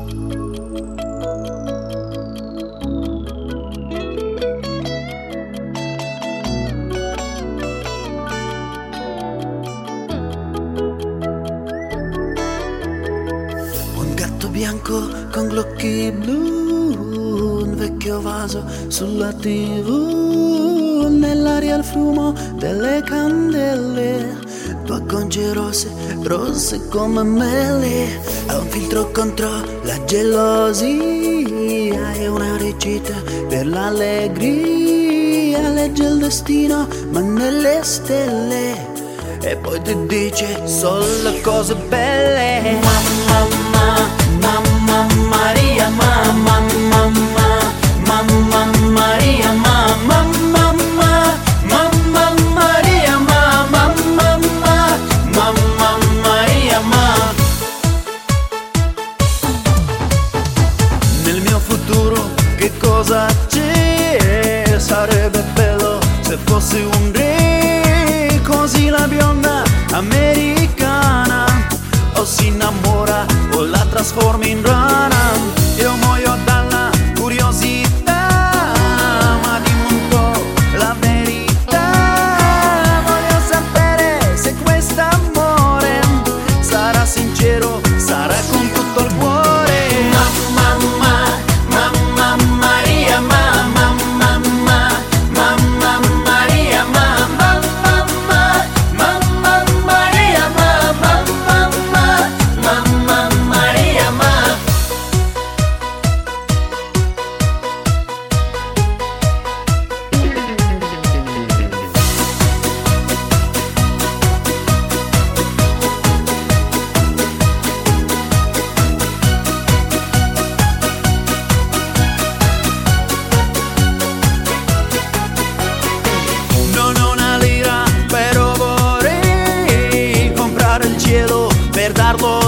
Un gatto bianco con gli occhi blu, un vecchio vaso sulla TV, nell'aria il fumo delle candele, tue gonce rosse, rosse come mele, ha un filtro contro la gelosia e una ricetta per l'allegria, legge il destino ma nelle stelle e poi ti dice solo cose belle. Mamma, mamma Maria, mamma, mamma, mamma Maria, mamma, mamma, mamma Maria, mamma, mamma, mamma Maria, mamma. Nel mio futuro che cosa c'è? Sarebbe bello se fossi un re, così la bionda americana o si innamora o la trasforma in rana. Io muoio dalla curiosità, ma dimmi un po' la verità. Voglio sapere se quest'amore sarà sincero, sarà con tutto il cuore. Mamma, mamma Maria, mamma, mamma, mamma Maria, mamma, mamma, mamma Maria, mamma, mamma, mamma Maria, mamma. Non ho una lira, però vorrei comprare il cielo per darlo